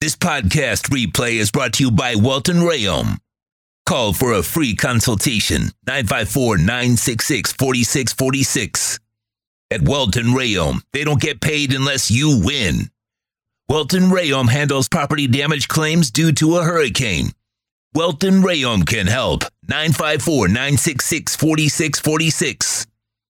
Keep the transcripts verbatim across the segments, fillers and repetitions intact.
This podcast replay is brought to you by Welton Rayom. Call for a free consultation, nine five four, nine six six, four six four six. At Welton Rayom, they don't get paid unless you win. Welton Rayom handles property damage claims due to a hurricane. Welton Rayom can help. nine five four, nine six six, four six four six.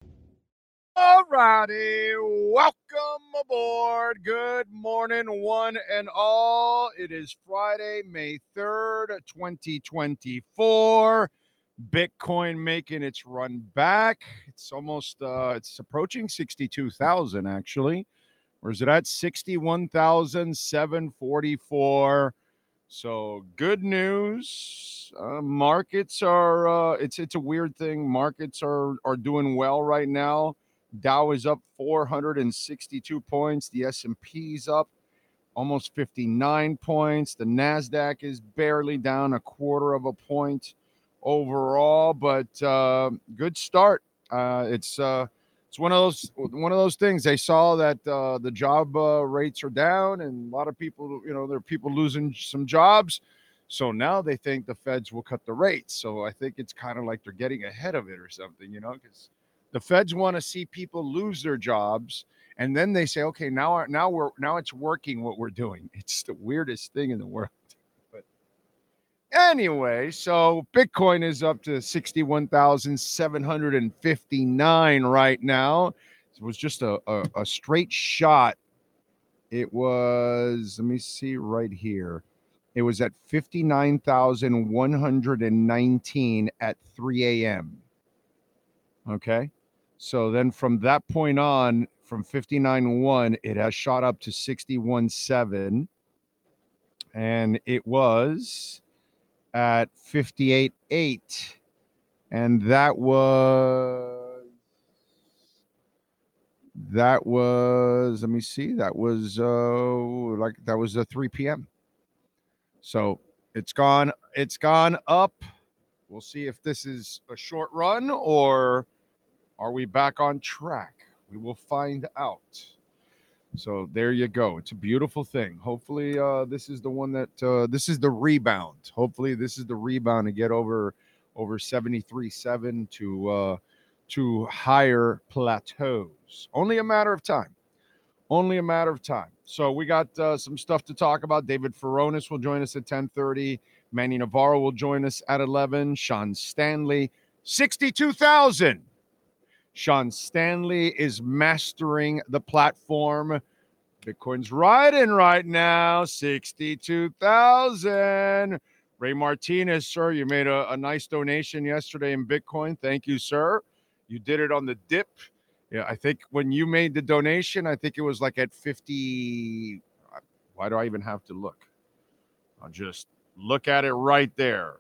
All righty, welcome aboard. Good morning, one and all. It is Friday, May third, twenty twenty-four. Bitcoin making its run back. It's almost, uh, it's approaching sixty-two thousand, actually. Or is it at sixty-one thousand seven hundred forty-four? So good news. Uh, markets are, uh, it's it's a weird thing. Markets are, are doing well right now. Dow is up four hundred sixty-two points. The S and P's up almost fifty-nine points. The NASDAQ is barely down a quarter of a point overall, but uh, good start. Uh, it's uh, it's one of those one of those things. They saw that uh, the job uh, rates are down, and a lot of people, you know, there are people losing some jobs. So now they think the Feds will cut the rates. So I think it's kind of like they're getting ahead of it or something, you know, because the Feds want to see people lose their jobs, and then they say, "Okay, now, now we're now it's working. What we're doing." It's the weirdest thing in the world. But anyway, so Bitcoin is up to sixty-one thousand seven hundred fifty-nine right now. It was just a, a a straight shot. It was. Let me see right here. It was at fifty-nine thousand one hundred nineteen at three a.m. Okay. So then from that point on, from fifty-nine point one, it has shot up to sixty-one point seven. And it was at fifty-eight point eight. And that was, that was, let me see, that was, uh, like, that was a three p.m. So it's gone, it's gone up. We'll see if this is a short run or are we back on track? We will find out. So there you go. It's a beautiful thing. Hopefully uh, this is the one that, uh, this is the rebound. Hopefully this is the rebound to get over over seventy-three point seven to, uh, to higher plateaus. Only a matter of time. Only a matter of time. So we got uh, some stuff to talk about. David Furones will join us at ten thirty. Manny Navarro will join us at eleven. Sean Stanley, sixty-two thousand. Sean Stanley is mastering the platform. Bitcoin's riding right now, sixty-two thousand. Ray Martinez, sir, you made a, a nice donation yesterday in Bitcoin. Thank you, sir. You did it on the dip. Yeah, I think when you made the donation, I think it was like at fifty. Why do I even have to look? I'll just look at it right there.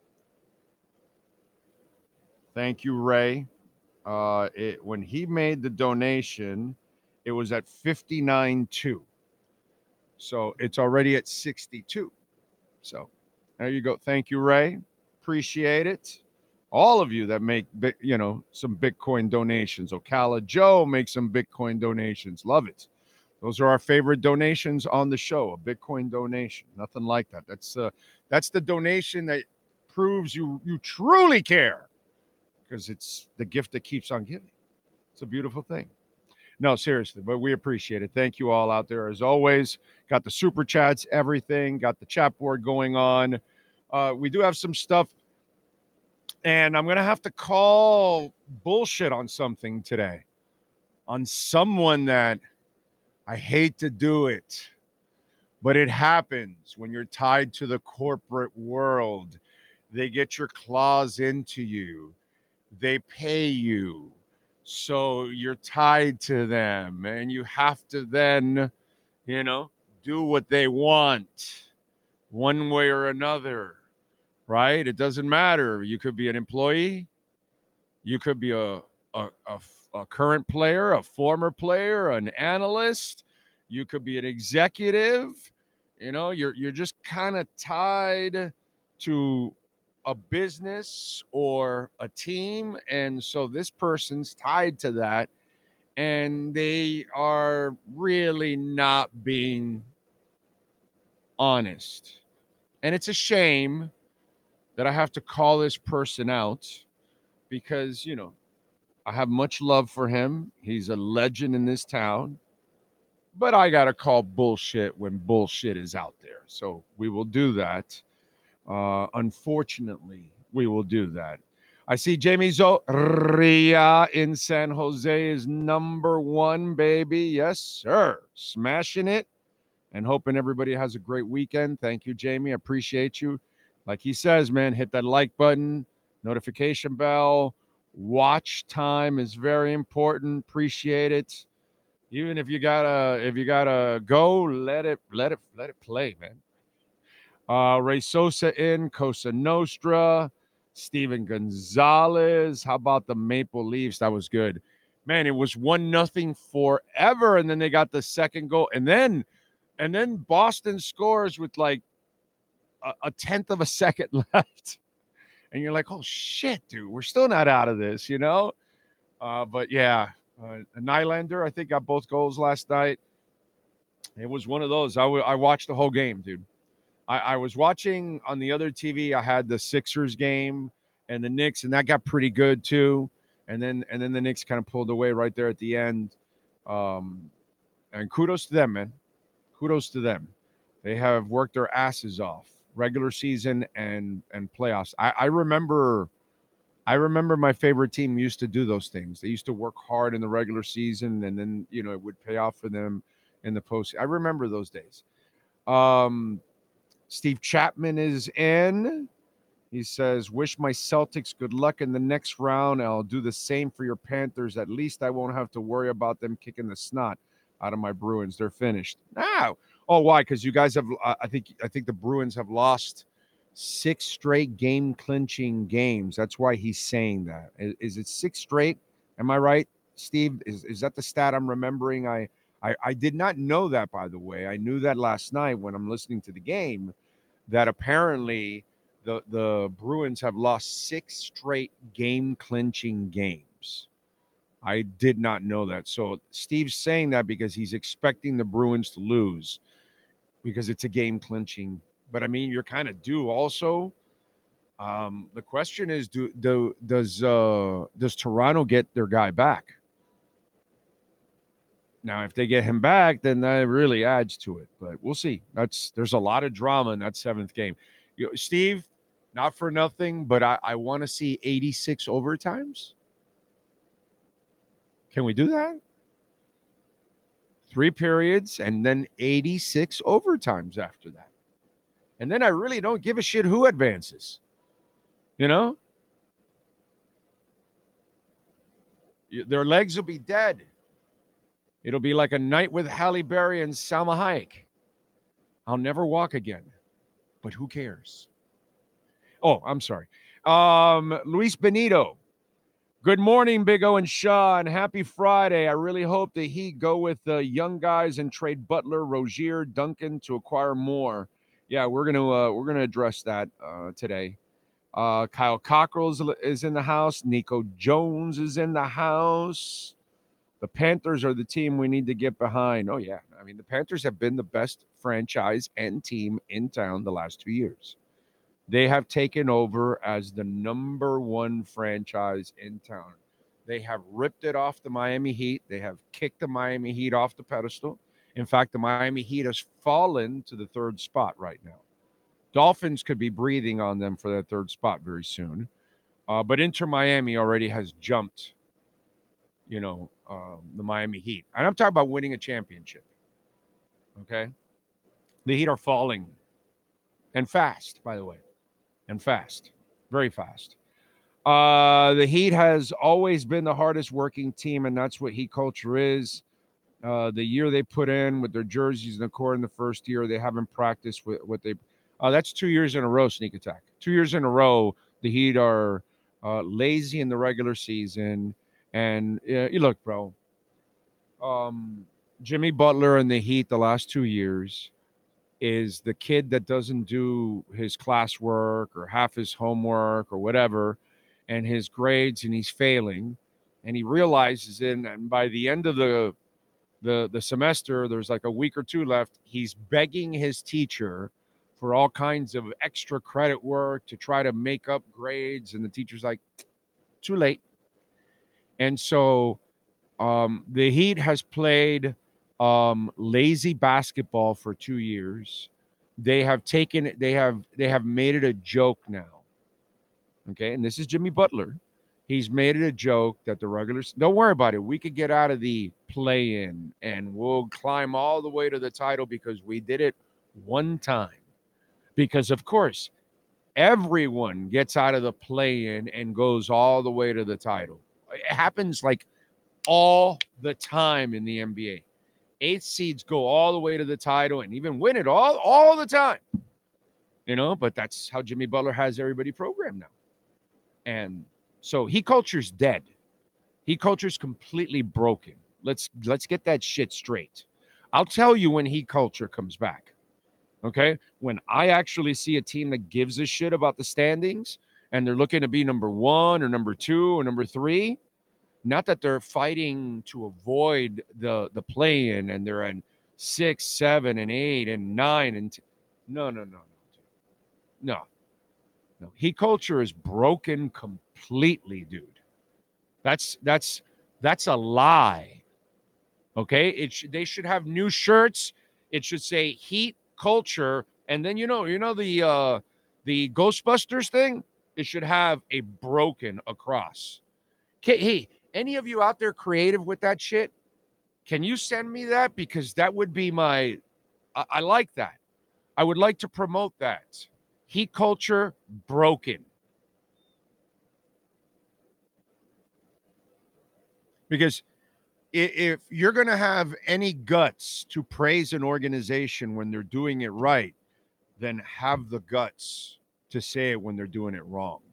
Thank you, Ray. Uh, it, when he made the donation, it was at fifty-nine point two. So it's already at sixty-two. So there you go. Thank you, Ray. Appreciate it. All of you that make, you know, some Bitcoin donations. Ocala Joe makes some Bitcoin donations. Love it. Those are our favorite donations on the show, a Bitcoin donation. Nothing like that. That's uh, that's the donation that proves you you truly care. Because it's the gift that keeps on giving. It's a beautiful thing. No, seriously, but we appreciate it. Thank you all out there. As always, got the super chats, everything, got the chat board going on. Uh, we do have some stuff, and I'm going to have to call bullshit on something today, on someone that I hate to do it, but it happens when you're tied to the corporate world. They get your claws into you. They pay you, so you're tied to them, and you have to then, you know, do what they want one way or another, right? It doesn't matter. You could be an employee. You could be a, a, a, a current player, a former player, an analyst. You could be an executive. You know, you're you're just kind of tied to a business or a team, and so this person's tied to that, and they are really not being honest. And it's a shame that I have to call this person out because, you know, I have much love for him. He's a legend in this town. But I got to call bullshit when bullshit is out there. So we will do that. Uh, unfortunately, we will do that. I see Jamie Zoria in San Jose is number one, baby. Yes, sir. Smashing it and hoping everybody has a great weekend. Thank you, Jamie. I appreciate you. Like he says, man, hit that like button, notification bell. Watch time is very important. Appreciate it. Even if you gotta, if you gotta go, let it, let it, let it play, man. Uh, Ray Sosa in Cosa Nostra, Steven Gonzalez. How about the Maple Leafs? That was good, man. It was one nothing forever, and then they got the second goal, and then, and then Boston scores with like a, a tenth of a second left, and you're like, oh shit, dude, we're still not out of this, you know? Uh, but yeah. Uh, Nylander, I think, got both goals last night. It was one of those. I, w- I watched the whole game, dude. I-, I was watching on the other T V. I had the Sixers game and the Knicks, and that got pretty good too. And then and then the Knicks kind of pulled away right there at the end. Um, and kudos to them, man. Kudos to them. They have worked their asses off, regular season and and playoffs. I, I remember. I remember my favorite team used to do those things. They used to work hard in the regular season, and then, you know, it would pay off for them in the post. I remember those days. Um, Steve Chapman is in. He says, wish my Celtics good luck in the next round. I'll do the same for your Panthers. At least I won't have to worry about them kicking the snot out of my Bruins. They're finished. Now, oh, why? Because you guys have, uh, I think, I think the Bruins have lost six straight game clinching games. That's why he's saying that. Is, is it six straight? Am I right, Steve? Is is that the stat I'm remembering? I, I I did not know that, by the way. I knew that last night when I'm listening to the game, that apparently the the Bruins have lost six straight game clinching games. I did not know that. So Steve's saying that because he's expecting the Bruins to lose because it's a game clinching. But I mean, you're kind of due also. Um, the question is, do, do does uh, does Toronto get their guy back? Now, if they get him back, then that really adds to it. But we'll see. That's there's a lot of drama in that seventh game. You know, Steve, not for nothing, but I, I want to see eighty-six overtimes. Can we do that? Three periods and then eighty-six overtimes after that. And then I really don't give a shit who advances. You know? Their legs will be dead. It'll be like a night with Halle Berry and Salma Hayek. I'll never walk again. But who cares? Oh, I'm sorry. Um, Luis Benito. Good morning, Big O and Sean. Happy Friday. I really hope the Heat go with the young guys and trade Butler, Rozier, Duncan to acquire more. Yeah, we're gonna uh, we're gonna address that uh, today. Uh, Kyle Cockrell is in the house. Nico Jones is in the house. The Panthers are the team we need to get behind. Oh yeah, I mean the Panthers have been the best franchise and team in town the last two years. They have taken over as the number one franchise in town. They have ripped it off the Miami Heat. They have kicked the Miami Heat off the pedestal. In fact, the Miami Heat has fallen to the third spot right now. Dolphins could be breathing on them for that third spot very soon. Uh, but Inter Miami already has jumped, you know, um, the Miami Heat. And I'm talking about winning a championship. Okay? The Heat are falling. And fast, by the way. And fast. Very fast. Uh, the Heat has always been the hardest working team, and that's what Heat culture is. Uh, the year they put in with their jerseys in the court in the first year, they haven't practiced with what they uh, that's two years in a row, Sneak Attack. Two years in a row, the Heat are uh, lazy in the regular season. And uh, you look, bro, um, Jimmy Butler and the Heat the last two years is the kid that doesn't do his classwork or half his homework or whatever, and his grades, and he's failing. And he realizes it, and by the end of the the, the semester, there's like a week or two left. He's begging his teacher for all kinds of extra credit work to try to make up grades. And the teacher's like, too late. And so um, the Heat has played um, lazy basketball for two years. They have taken it, they have they have made it a joke now. Okay, and this is Jimmy Butler. He's made it a joke that the regulars, don't worry about it. We could get out of the play-in and we'll climb all the way to the title because we did it one time. Because, of course, everyone gets out of the play-in and goes all the way to the title. It happens like all the time in the N B A. Eight seeds go all the way to the title and even win it all, all the time. You know, but that's how Jimmy Butler has everybody programmed now. And so Heat culture's dead. Heat culture's completely broken. Let's let's get that shit straight. I'll tell you when Heat culture comes back. Okay? When I actually see a team that gives a shit about the standings and they're looking to be number one or number two or number three, not that they're fighting to avoid the, the play-in and they're in six, seven, and eight, and nine, and t- no, no, no, no. No. No. Heat culture is broken completely, dude. That's that's that's a lie. Okay? It sh- they should have new shirts. It should say Heat culture, and then you know, you know the uh the Ghostbusters thing? It should have a broken across. Okay, hey, any of you out there creative with that shit? Can you send me that? Because that would be my I, I like that. I would like to promote that. Heat culture broken. Because if you're going to have any guts to praise an organization when they're doing it right, then have the guts to say it when they're doing it wrong.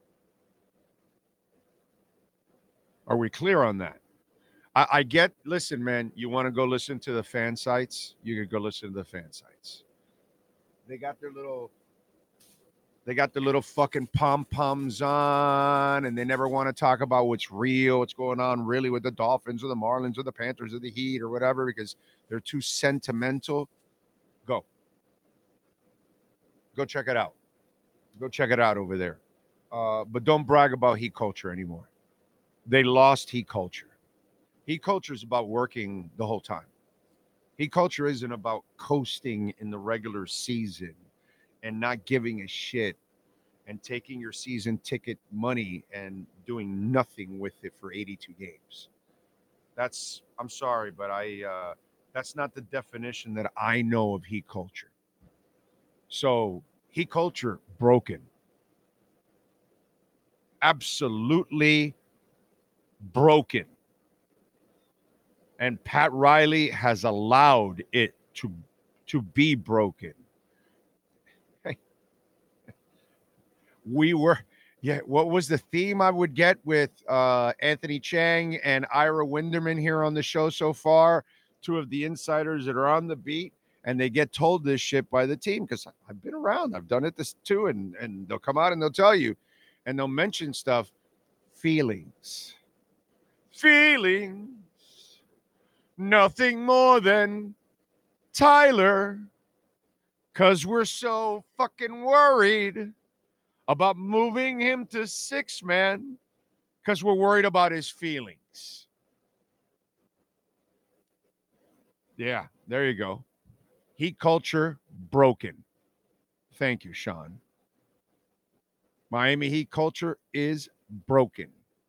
Are we clear on that? I, I get, listen, man, you want to go listen to the fan sites? You could go listen to the fan sites. They got their little... They got the little fucking pom-poms on, and they never want to talk about what's real, what's going on really with the Dolphins or the Marlins or the Panthers or the Heat or whatever, because they're too sentimental. Go. Go check it out. Go check it out over there. Uh, but don't brag about Heat culture anymore. They lost Heat culture. Heat culture is about working the whole time. Heat culture isn't about coasting in the regular season and not giving a shit and taking your season ticket money and doing nothing with it for eighty-two games. That's, I'm sorry, but I, uh, that's not the definition that I know of Heat culture. So Heat culture broken. Absolutely broken. And Pat Riley has allowed it to, to be broken. We were, yeah, what was the theme I would get with uh, Anthony Chang and Ira Winderman here on the show so far? Two of the insiders that are on the beat, and they get told this shit by the team because I've been around. I've done it this too, and, and they'll come out and they'll tell you, and they'll mention stuff, feelings. Feelings. Nothing more than Tyler, because we're so fucking worried about moving him to six man because we're worried about his feelings. Yeah, there you go. Heat culture broken. Thank you, Sean. Miami Heat culture is broken.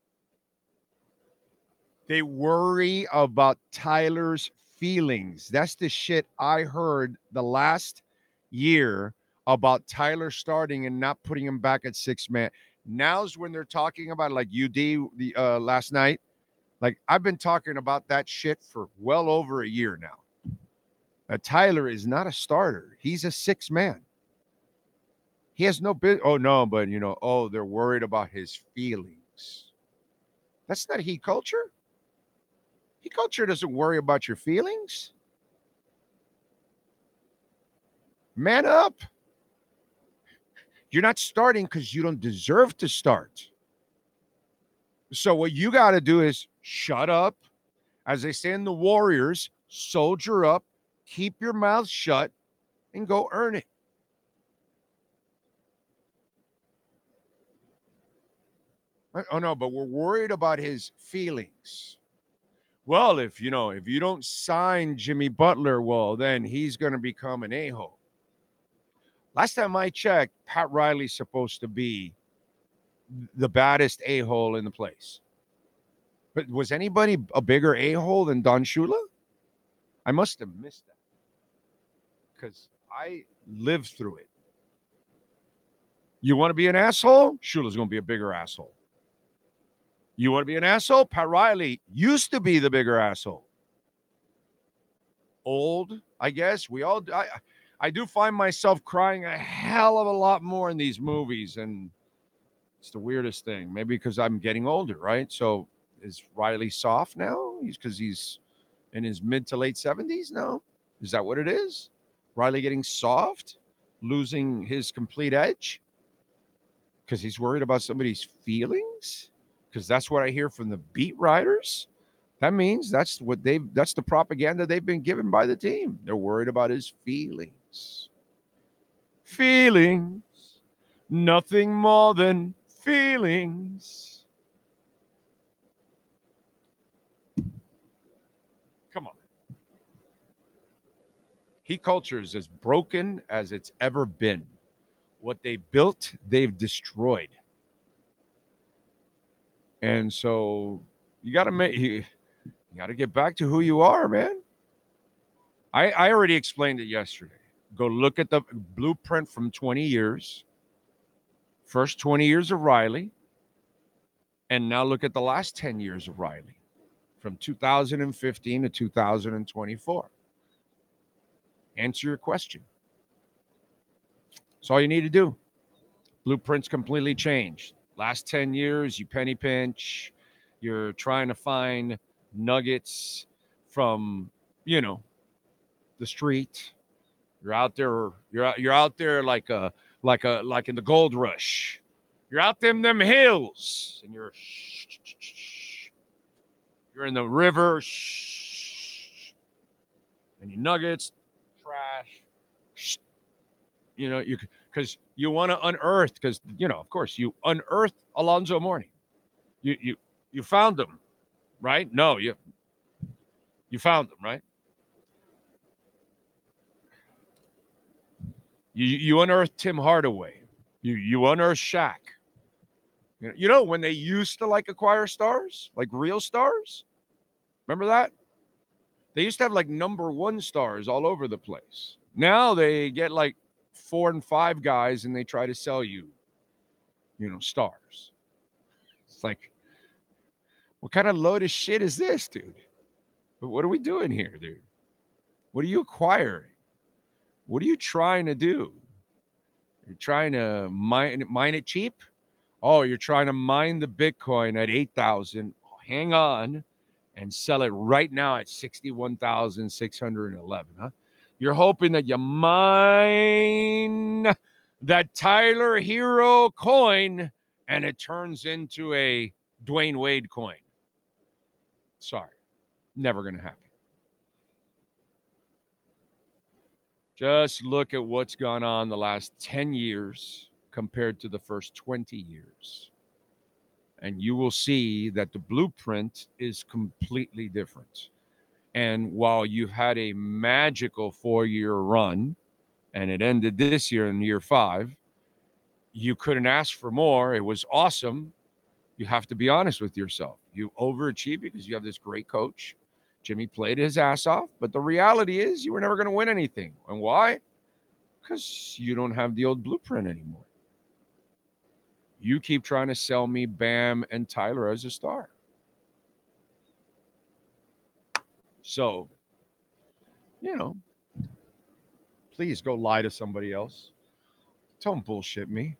They worry about Tyler's feelings. That's the shit I heard the last year about Tyler starting and not putting him back at six man. Now's when they're talking about, like U D the uh, last night. Like, I've been talking about that shit for well over a year now. Uh, Tyler is not a starter. He's a six man. He has no bit. Oh, no, but, you know, oh, they're worried about his feelings. That's not Heat culture. Heat culture doesn't worry about your feelings. Man up. You're not starting because you don't deserve to start. So what you got to do is shut up. As they say in the Warriors, soldier up, keep your mouth shut, and go earn it. Oh, no, but we're worried about his feelings. Well, if, you know, if you don't sign Jimmy Butler, well, then he's going to become an a-hole. Last time I checked, Pat Riley's supposed to be the baddest a-hole in the place. But was anybody a bigger a-hole than Don Shula? I must have missed that because I lived through it. You want to be an asshole? Shula's going to be a bigger asshole. You want to be an asshole? Pat Riley used to be the bigger asshole. Old, I guess. We all. I, I do find myself crying a hell of a lot more in these movies, and it's the weirdest thing. Maybe because I'm getting older, right? So is Riley soft now? He's because he's in his mid to late seventies now. Is that what it is? Riley getting soft, losing his complete edge because he's worried about somebody's feelings. Because that's what I hear from the beat writers. That means that's what they've that's the propaganda they've been given by the team. They're worried about his feelings. Feelings. Nothing more than feelings. Come on. Heat culture is as broken as it's ever been. What they built, they've destroyed. And so you got to make you, you got to get back to who you are, man. I, I already explained it yesterday. Go look at the blueprint from twenty years. First twenty years of Riley. And now look at the last ten years of Riley. From two thousand fifteen to two thousand twenty-four. Answer your question. That's all you need to do. Blueprint's completely changed. Last ten years, you penny pinch. You're trying to find nuggets from, you know, the street. You're out there. You're out, you're out there like a like a like in the gold rush. You're out them them hills, and you're you're in the river, and your nuggets, trash. You know, you because you want to unearth, because, you know, of course, you unearthed Alonzo Mourning. You you you found them, right? No, you you found them, right? You you unearthed Tim Hardaway. You you unearthed Shaq. You know, you know when they used to like acquire stars, like real stars? Remember that? They used to have like number one stars all over the place. Now they get like four and five guys and they try to sell you, you know, stars. It's like, what kind of load of shit is this, dude? What are we doing here, dude? What are you acquiring? What are you trying to do? You're trying to mine, mine it cheap? Oh, you're trying to mine the Bitcoin at eight thousand. Hang on and sell it right now at sixty-one thousand six hundred eleven, huh? You're hoping that you mine that Tyler Hero coin and it turns into a Dwayne Wade coin. Sorry, never going to happen. Just look at what's gone on the last ten years compared to the first twenty years. And you will see that the blueprint is completely different. And while you had a magical four-year run, and it ended this year in year five, you couldn't ask for more. It was awesome. You have to be honest with yourself. You overachieved because you have this great coach. Jimmy played his ass off, but the reality is you were never going to win anything. And why? Because you don't have the old blueprint anymore. You keep trying to sell me Bam and Tyler as a star. So, you know, please go lie to somebody else. Don't bullshit me.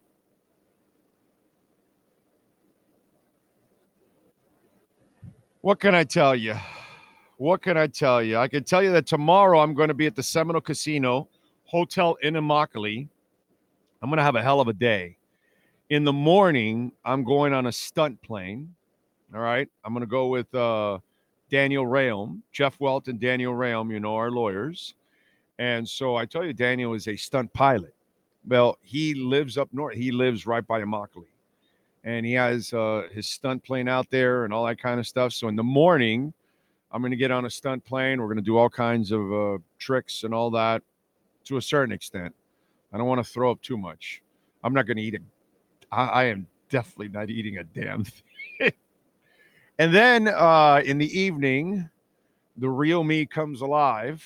What can I tell you? What can I tell you? I can tell you that tomorrow I'm going to be at the Seminole Casino Hotel in Immokalee. I'm going to have a hell of a day. In the morning, I'm going on a stunt plane. All right. I'm going to go with uh, Daniel Rayom, Jeff Welt and Daniel Rayom, you know, our lawyers. And so I tell you, Daniel is a stunt pilot. Well, he lives up north. He lives right by Immokalee. And he has uh, his stunt plane out there and all that kind of stuff. So in the morning, I'm going to get on a stunt plane. We're going to do all kinds of uh, tricks and all that to a certain extent. I don't want to throw up too much. I'm not going to eat it. I, I am definitely not eating a damn thing. And then uh, in the evening, the real me comes alive.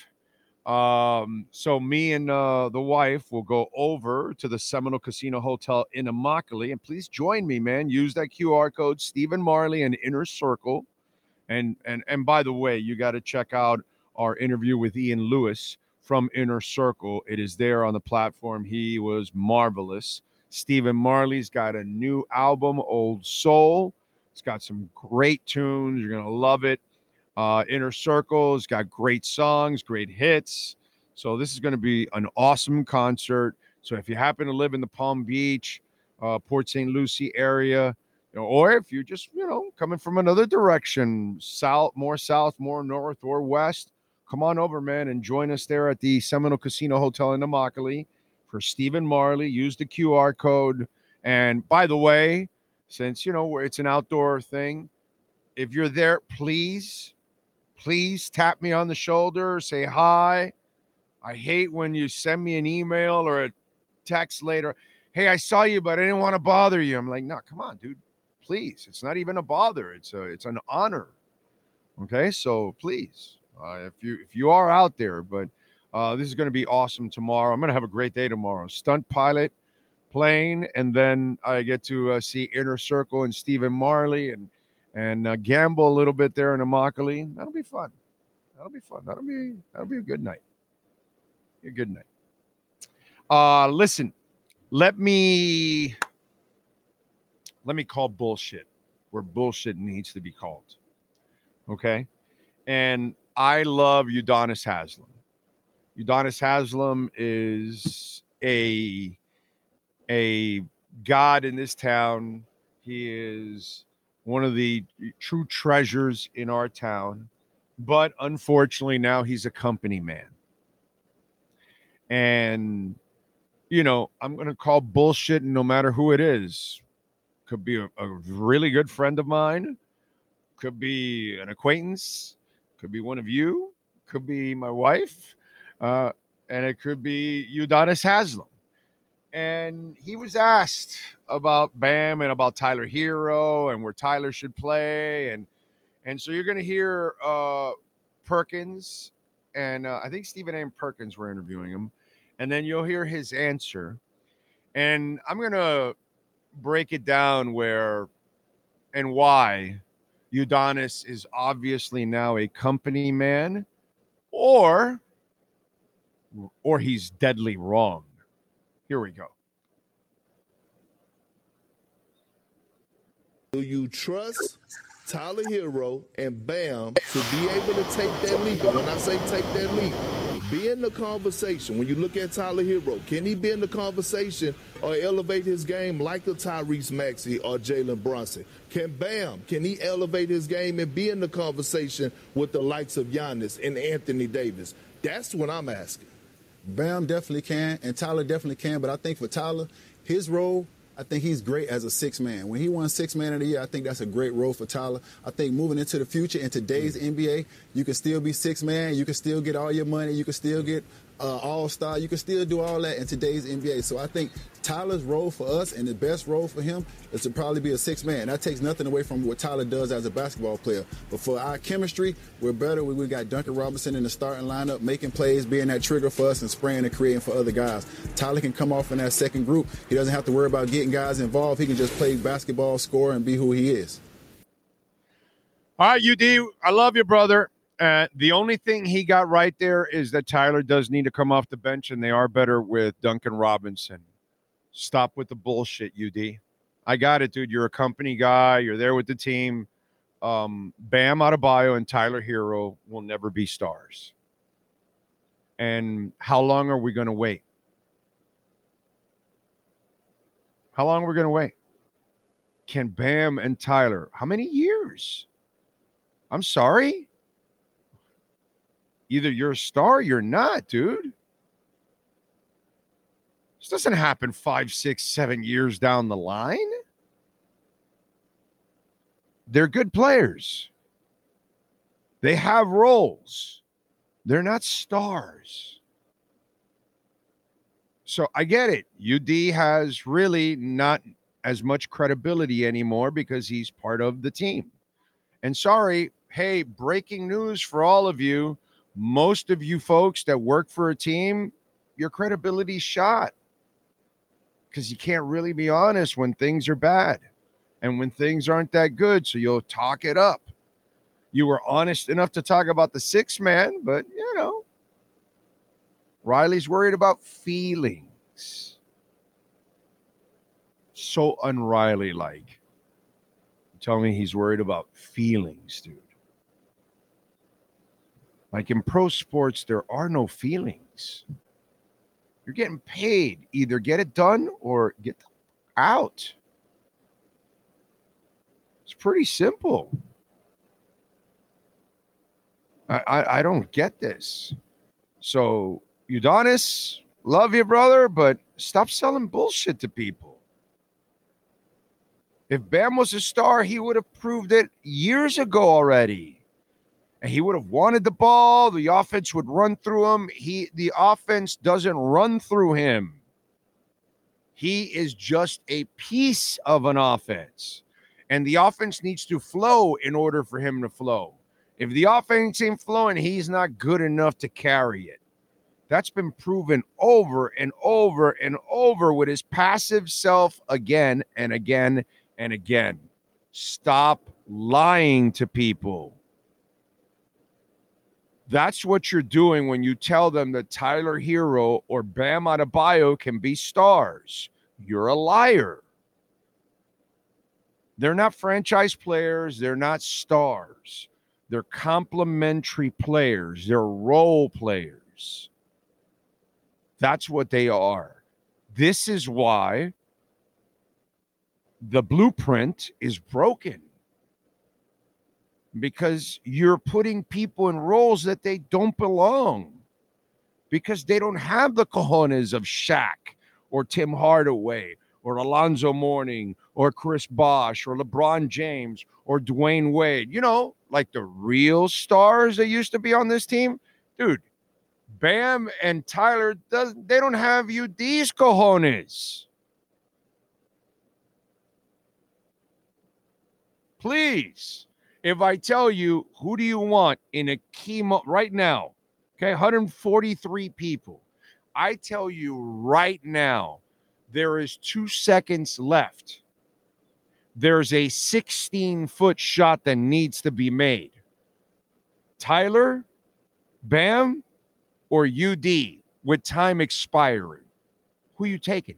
Um, so me and uh, the wife will go over to the Seminole Casino Hotel in Immokalee. And please join me, man. Use that Q R code, Stephen Marley and Inner Circle. And and and by the way, you got to check out our interview with Ian Lewis from Inner Circle. It is there on the platform. He was marvelous. Stephen Marley's got a new album, Old Soul. It's got some great tunes. You're going to love it. Uh, Inner Circle's got great songs, great hits. So this is going to be an awesome concert. So if you happen to live in the Palm Beach, uh, Port Saint Lucie area, you know, or if you're just, you know, coming from another direction, south, more south, more north or west, come on over, man, and join us there at the Seminole Casino Hotel in Immokalee for Stephen Marley. Use the Q R code. And by the way, since, you know, it's an outdoor thing, if you're there, please, please tap me on the shoulder, say hi. I hate when you send me an email or a text later. Hey, I saw you, but I didn't want to bother you. I'm like, no, come on, dude. Please. It's not even a bother. It's a, it's an honor. Okay. So please, uh, if you, if you are out there, but uh, this is going to be awesome tomorrow. I'm going to have a great day tomorrow. Stunt pilot, plane. And then I get to uh, see Inner Circle and Stephen Marley and, and uh, gamble a little bit there in Immokalee. That'll be fun. That'll be fun. That'll be, that'll be a good night. A good night. Uh, listen, let me, let me call bullshit where bullshit needs to be called. Okay. And I love Udonis Haslem. Udonis Haslem is a, a god in this town. He is one of the true treasures in our town, but unfortunately now he's a company man. And, you know, I'm going to call bullshit no matter who it is. Could be a, a really good friend of mine. Could be an acquaintance. Could be one of you. Could be my wife. Uh, and it could be Udonis Haslem. And he was asked about Bam and about Tyler Hero and where Tyler should play. And, and so you're going to hear uh, Perkins. And uh, I think Stephen A. Perkins were interviewing him. And then you'll hear his answer. And I'm going to break it down where and why Udonis is obviously now a company man or, or he's deadly wrong. Here we go. Do you trust Tyler Hero and Bam to be able to take that leap? And when I say take that leap, be in the conversation. When you look at Tyler Hero, can he be in the conversation or elevate his game like a Tyrese Maxey or Jalen Brunson? Can Bam, can he elevate his game and be in the conversation with the likes of Giannis and Anthony Davis? That's what I'm asking. Bam definitely can, and Tyler definitely can, but I think for Tyler, his role, I think he's great as a six man. When he won six man of the year, I think that's a great role for Tyler. I think moving into the future, in today's N B A, you can still be six man, you can still get all your money, you can still get uh, all-star, you can still do all that in today's N B A. So I think Tyler's role for us and the best role for him is to probably be a six man. That takes nothing away from what Tyler does as a basketball player. But for our chemistry, we're better when we got Duncan Robinson in the starting lineup, making plays, being that trigger for us and spraying and creating for other guys. Tyler can come off in that second group. He doesn't have to worry about getting guys involved. He can just play basketball, score, and be who he is. All right, U D, I love you, brother. Uh, the only thing he got right there is that Tyler does need to come off the bench, and they are better with Duncan Robinson. Stop with the bullshit, U D. I got it, dude. You're a company guy. You're there with the team. Um, Bam Adebayo and Tyler Hero will never be stars. And how long are we going to wait? How long are we going to wait? Can Bam and Tyler, how many years? I'm sorry. Either you're a star or you're not, dude. This doesn't happen five, six, seven years down the line. They're good players. They have roles. They're not stars. So I get it. U D has really not as much credibility anymore because he's part of the team. And sorry, hey, breaking news for all of you. Most of you folks that work for a team, your credibility's shot because you can't really be honest when things are bad and when things aren't that good. So you'll talk it up. You were honest enough to talk about the six man, but you know, Riley's worried about feelings. So un-Riley like. Tell me he's worried about feelings, dude. Like in pro sports, there are no feelings. You're getting paid. Either get it done or get out. It's pretty simple. I, I, I don't get this. So, Udonis, love you, brother, but stop selling bullshit to people. If Bam was a star, he would have proved it years ago already. And he would have wanted the ball. The offense would run through him. He, the offense doesn't run through him. He is just a piece of an offense. And the offense needs to flow in order for him to flow. If the offense ain't flowing, he's not good enough to carry it. That's been proven over and over and over with his passive self again and again and again. Stop lying to people. That's what you're doing when you tell them that Tyler Hero or Bam Adebayo can be stars. You're a liar. They're not franchise players. They're not stars. They're complementary players. They're role players. That's what they are. This is why the blueprint is broken. Because you're putting people in roles that they don't belong. Because they don't have the cojones of Shaq or Tim Hardaway or Alonzo Mourning or Chris Bosh or LeBron James or Dwayne Wade. You know, like the real stars that used to be on this team. Dude, Bam and Tyler, does, they don't have U D's cojones. Please. If I tell you, who do you want in a chemo right now? Okay, one hundred forty-three people. I tell you right now, there is two seconds left. There's a sixteen-foot shot that needs to be made. Tyler, Bam, or U D with time expiring? Who are you taking?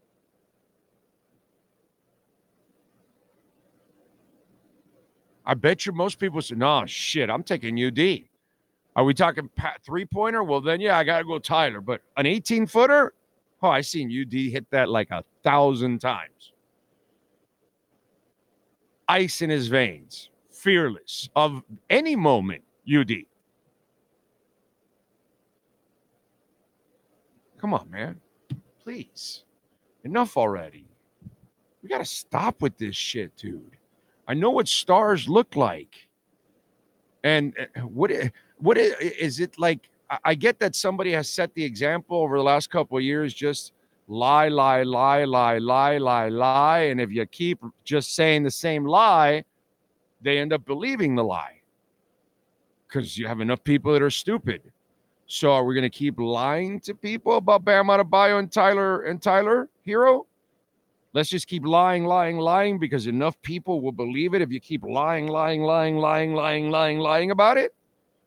I bet you most people say, no, shit, I'm taking U D. Are we talking three-pointer? Well, then, yeah, I got to go Tyler. But an eighteen-footer? Oh, I seen U D hit that like a thousand times. Ice in his veins. Fearless of any moment, U D. Come on, man. Please. Enough already. We got to stop with this shit, dude. I know what stars look like. And what what is it like? I get that somebody has set the example over the last couple of years. Just lie, lie, lie, lie, lie, lie, lie. And if you keep just saying the same lie, they end up believing the lie. Because you have enough people that are stupid. So are we going to keep lying to people about Bam Adebayo and Tyler and Tyler Hero? Let's just keep lying, lying, lying, because enough people will believe it if you keep lying, lying, lying, lying, lying, lying, lying about it.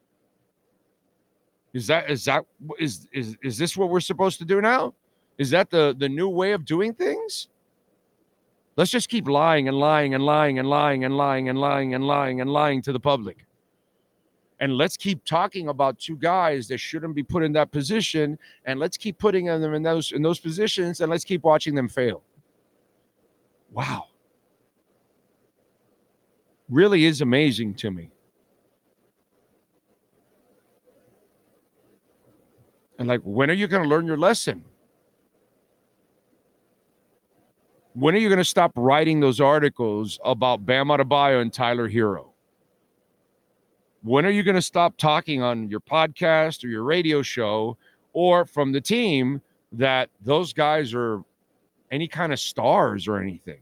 Is that is that is is is this what we're supposed to do now? Is that the, the new way of doing things? Let's just keep lying and lying and lying and lying and lying and lying and lying and lying to the public. And let's keep talking about two guys that shouldn't be put in that position, and let's keep putting them in those in those positions, and let's keep watching them fail. Wow. Really is amazing to me. And like, when are you going to learn your lesson? When are you going to stop writing those articles about Bam Adebayo and Tyler Hero? When are you going to stop talking on your podcast or your radio show or from the team that those guys are any kind of stars or anything?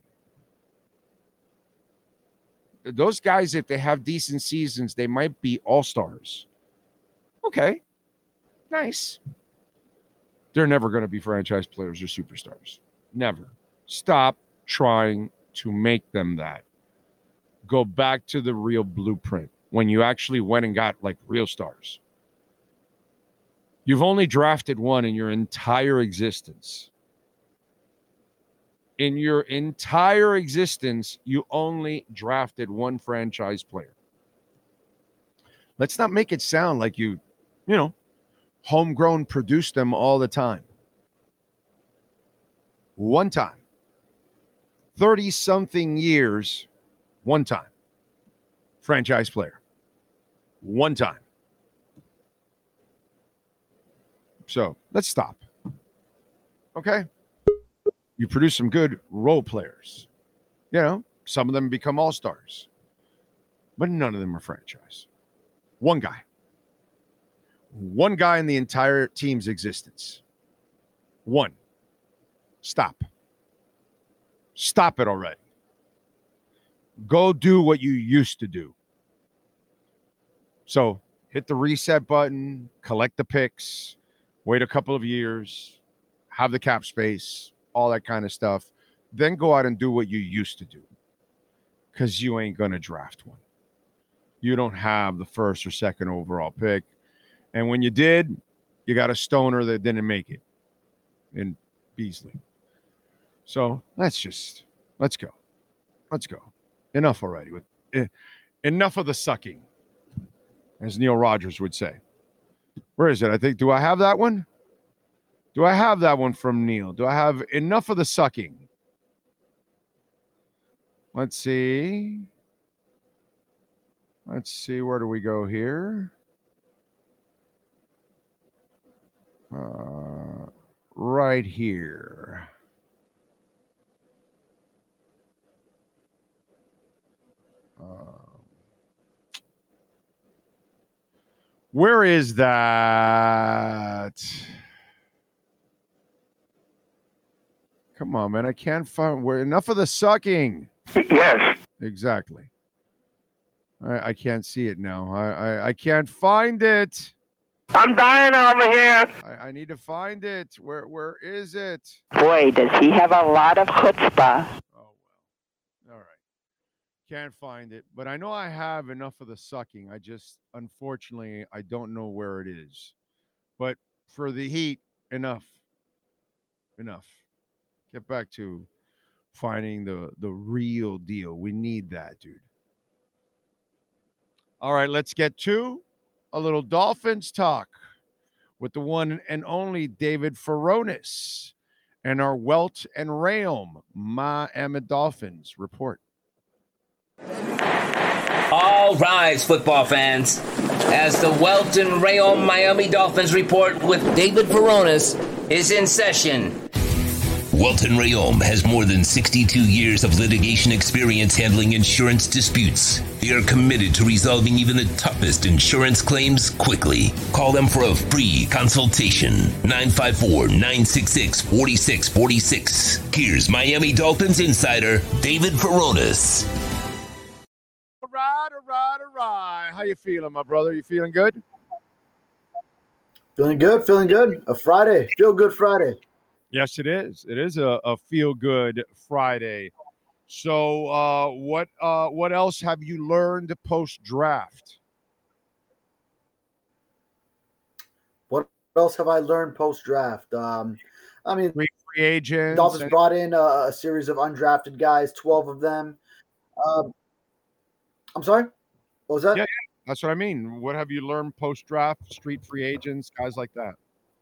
Those guys, if they have decent seasons, they might be all-stars. Okay, nice. They're never going to be franchise players or superstars. Never. Stop trying to make them that. Go back to the real blueprint when you actually went and got like real stars. You've only drafted one in your entire existence. In your entire existence, you only drafted one franchise player. Let's not make it sound like you, you know, homegrown produced them all the time. One time. thirty-something years, one time. Franchise player. One time. So let's stop. Okay? You produce some good role players. You know, some of them become all-stars. But none of them are franchise. One guy. One guy in the entire team's existence. One. Stop. Stop it already. Go do what you used to do. So hit the reset button, collect the picks, wait a couple of years, have the cap space, all that kind of stuff. Then go out and do what you used to do. Because you ain't going to draft one. You don't have the first or second overall pick. And when you did, you got a stoner that didn't make it in Beasley. So let's just, let's go. Let's go. Enough already. With eh, enough of the sucking, as Neil Rogers would say. Where is it? I think, do I have that one? Do I have that one from Neil? Do I have enough of the sucking? Let's see. Let's see. Where do we go here? Uh, right here. Uh, where is that? Come on, man. I can't find where. Enough of the sucking. Yes. Exactly. I, I can't see it now. I, I, I can't find it. I'm dying over here. I, I need to find it. Where Where is it? Boy, does he have a lot of chutzpah. Oh, well. All right. Can't find it. But I know I have enough of the sucking. I just, unfortunately, I don't know where it is. But for the Heat, enough. Enough. Get back to finding the, the real deal. We need that, dude. All right, let's get to a little Dolphins talk with the one and only David Furones and our Welt and Rayom Miami Dolphins report. All rise, football fans, as the Welt and Rayom Miami Dolphins report with David Furones is in session. Welton Rayom has more than sixty-two years of litigation experience handling insurance disputes. They are committed to resolving even the toughest insurance claims quickly. Call them for a free consultation. nine five four, nine six six, four six four six. Here's Miami Dolphins insider David Furones. All right, all right, all right. How you feeling, my brother? You feeling good? Feeling good, feeling good. A Friday. Feel good Friday. Yes, it is. It is a, a feel-good Friday. So uh, what uh, what else have you learned post-draft? What else have I learned post-draft? Um, I mean, Free, free agents. Dolphins and- brought in a, a series of undrafted guys, twelve of them. Um, I'm sorry? What was that? Yeah, That's what I mean. What have you learned post-draft, street free agents, guys like that?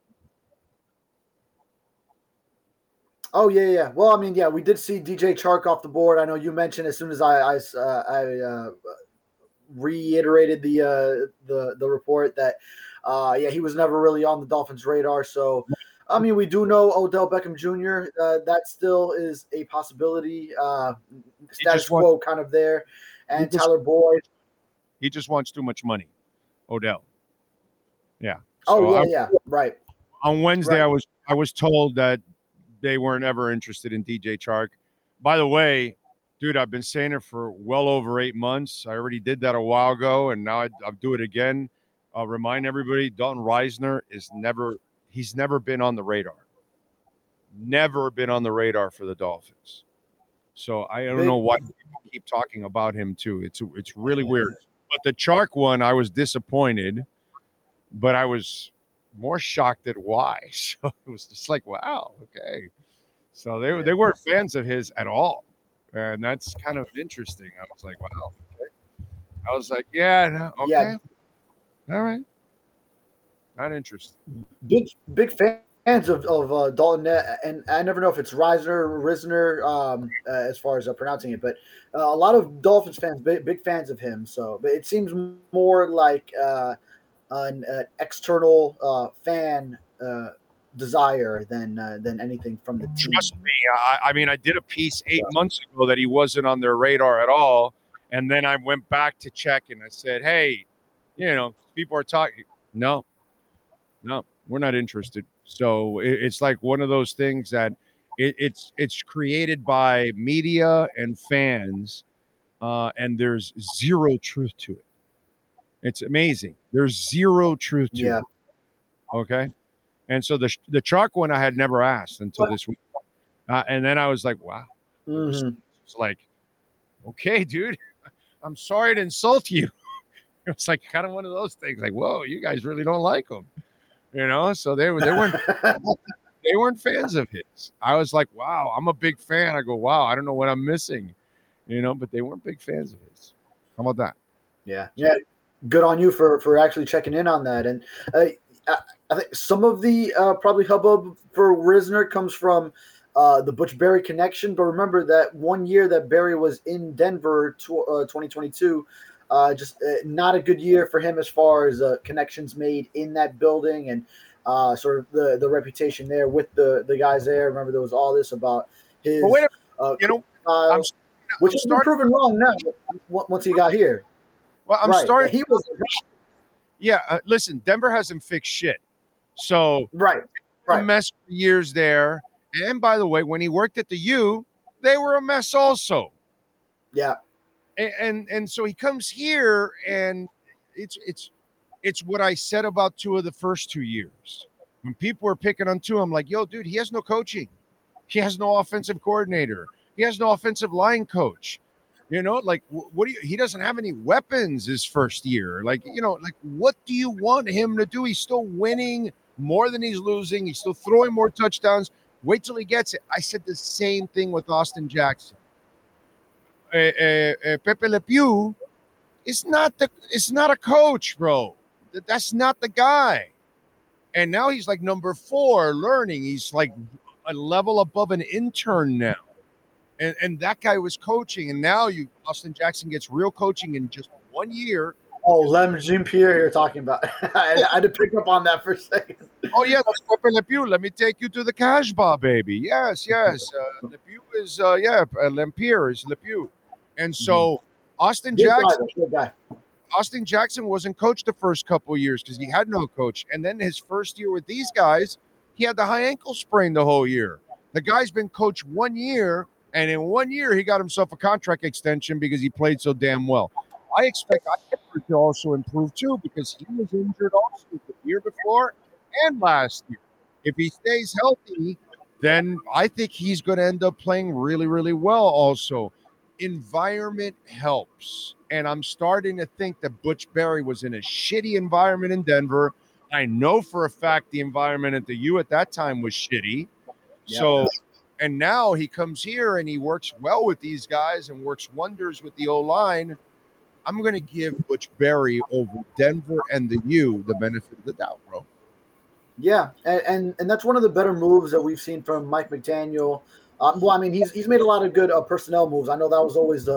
Oh, yeah, yeah. Well, I mean, yeah, we did see D J Chark off the board. I know you mentioned as soon as I I, uh, I uh, reiterated the, uh, the the report that uh, yeah, he was never really on the Dolphins' radar. So, I mean, we do know Odell Beckham Junior Uh, that still is a possibility. Uh, status quo wants, kind of there. And just, Tyler Boyd. He just wants too much money, Odell. Yeah. Oh, so yeah, I, yeah, right. On Wednesday, right. I was I was told that they weren't ever interested in D J Chark. By the way, dude, I've been saying it for well over eight months. I already did that a while ago, and now I, I'll do it again. I'll remind everybody, Dalton Reisner is never – he's never been on the radar. Never been on the radar for the Dolphins. So I don't know why people keep talking about him too. It's it's really weird. But the Chark one, I was disappointed, but I was more shocked at why. So it was just like, wow, okay. So they they weren't fans of his at all. And that's kind of interesting. I was like, wow. Okay. I was like, yeah, no, okay. Yeah. All right. Not interested. Big big fans of, of uh, Dalton, and I never know if it's Reisner, Risner, um, uh, as far as uh, pronouncing it, but uh, a lot of Dolphins fans, big, big fans of him. So, but it seems more like uh, an, an external uh, fan uh, desire than uh, than anything from the team. Trust me, I, I mean, I did a piece eight yeah. months ago that he wasn't on their radar at all, and then I went back to check and I said, hey, you know, people are talking. No, no, we're not interested. So it, it's like one of those things that it, it's it's created by media and fans, uh, and there's zero truth to it. It's amazing. There's zero truth to yeah. it. Okay. And so the the Chark one I had never asked until this week. Uh, and then I was like, wow. Mm-hmm. It's like, okay, dude, I'm sorry to insult you. It's like kind of one of those things like, whoa, you guys really don't like him. You know, so they, they weren't they weren't fans of his. I was like, wow, I'm a big fan. I go, wow, I don't know what I'm missing. You know, but they weren't big fans of his. How about that? Yeah. Yeah. Good on you for, for actually checking in on that. And uh, I, I think some of the uh, probably hubbub for Risner comes from uh, the Butch Berry connection. But remember that one year that Berry was in Denver, to, uh, twenty twenty-two, uh, just uh, not a good year for him as far as uh, connections made in that building and uh, sort of the, the reputation there with the, the guys there. Remember, there was all this about his, but wait a uh, you know, style, I'm, which I'm is proven wrong now once he got here. Well, I'm right. starting. He was. Yeah, uh, listen, Denver hasn't fixed shit. So right, right. a mess for years there. And by the way, when he worked at the U, they were a mess also. Yeah. And and, and so he comes here, and it's it's it's what I said about Tua the first two years. When people were picking on Tua, I'm like, yo, dude, he has no coaching. He has no offensive coordinator. He has no offensive line coach. You know, like, what do you, he doesn't have any weapons his first year. Like, you know, like, what do you want him to do? He's still winning more than he's losing. He's still throwing more touchdowns. Wait till he gets it. I said the same thing with Austin Jackson. Uh, uh, uh, Pepe Le Pew is not the, it's not a coach, bro. That's not the guy. And now he's like number four learning. He's like a level above an intern now. And, and that guy was coaching, and now you Austin Jackson gets real coaching in just one year. Oh, Lem Jean-Pierre you're talking about. I, I had to pick up on that for a second. Oh, yeah, that's Pepe Le Pew. Let me take you to the cash bar, baby. Yes, yes. Uh, Le Pew is, uh, yeah, uh, Lempier is Le Pew. And so mm-hmm. Austin good Jackson guy, good guy. Austin Jackson wasn't coached the first couple of years because he had no coach. And then his first year with these guys, he had the high ankle sprain the whole year. The guy's been coached one year, and in one year, he got himself a contract extension because he played so damn well. I expect Eckler to also improve too because he was injured also the year before and last year. If he stays healthy, then I think he's going to end up playing really, really well also. Environment helps. And I'm starting to think that Butch Berry was in a shitty environment in Denver. I know for a fact the environment at the U at that time was shitty. Yeah. So... And now he comes here and he works well with these guys and works wonders with the O-line. I'm going to give Butch Berry over Denver and the U the benefit of the doubt, bro. Yeah, and and, and that's one of the better moves that we've seen from Mike McDaniel. Um, well, I mean, he's he's made a lot of good uh, personnel moves. I know that was always the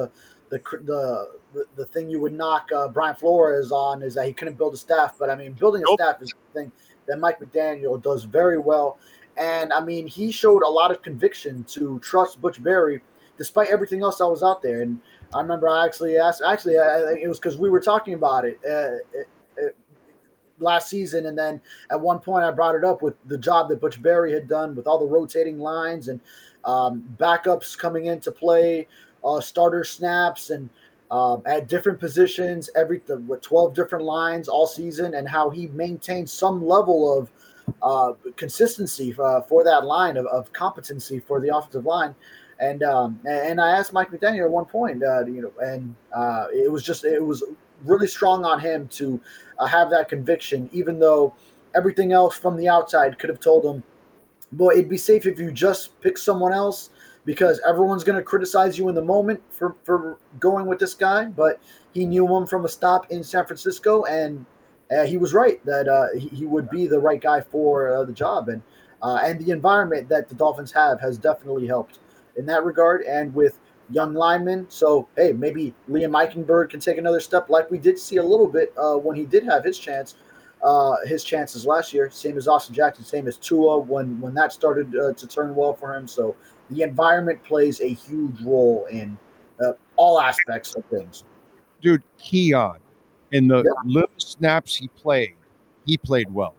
the the the, the thing you would knock uh, Brian Flores on is that he couldn't build a staff. But I mean, building a nope. staff is the thing that Mike McDaniel does very well. And I mean, he showed a lot of conviction to trust Butch Barry, despite everything else that was out there. And I remember I actually asked, actually, I, it was because we were talking about it, uh, it, it last season. And then at one point I brought it up with the job that Butch Barry had done with all the rotating lines and um, backups coming into play, uh, starter snaps, and um, at different positions, every what twelve different lines all season, and how he maintained some level of uh, consistency uh, for that line of, of competency for the offensive line. And um, and I asked Mike McDaniel at one point, uh, you know, and uh, it was just it was really strong on him to uh, have that conviction, even though everything else from the outside could have told him, boy, it'd be safe if you just pick someone else because everyone's going to criticize you in the moment for, for going with this guy. But he knew him from a stop in San Francisco, and uh, he was right that uh, he, he would be the right guy for uh, the job. And uh, and the environment that the Dolphins have has definitely helped in that regard, and with young linemen. So, hey, maybe Liam Eichenberg can take another step like we did see a little bit uh, when he did have his chance, uh, his chances last year, same as Austin Jackson, same as Tua when, when that started uh, to turn well for him. So the environment plays a huge role in uh, all aspects of things. Dude, Keon, in the yeah. little snaps he played, he played well.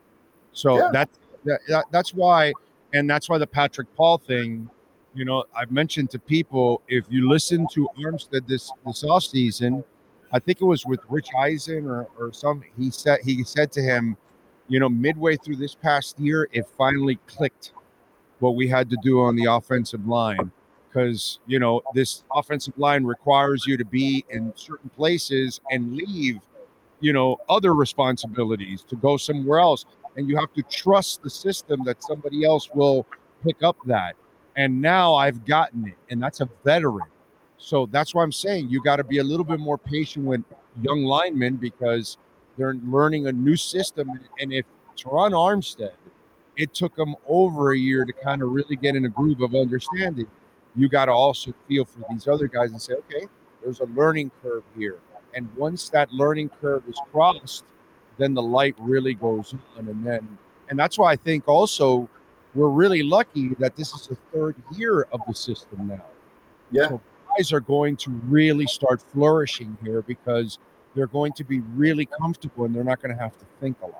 So yeah. that's, that, that's why, and that's why the Patrick Paul thing, you know, I've mentioned to people, if you listen to Armstead this this offseason, I think it was with Rich Eisen or or some, he said he said to him, you know, midway through this past year, it finally clicked what we had to do on the offensive line. Because, you know, this offensive line requires you to be in certain places and leave, you know, other responsibilities to go somewhere else. And you have to trust the system that somebody else will pick up that. And now I've gotten it, and that's a veteran. So that's why I'm saying you got to be a little bit more patient with young linemen because they're learning a new system. And if Teron Armstead, it took him over a year to kind of really get in a groove of understanding, you got to also feel for these other guys and say, okay, there's a learning curve here. And once that learning curve is crossed, then the light really goes on. And then, and that's why I think also we're really lucky that this is the third year of the system now. Yeah. So guys are going to really start flourishing here because they're going to be really comfortable and they're not going to have to think a lot.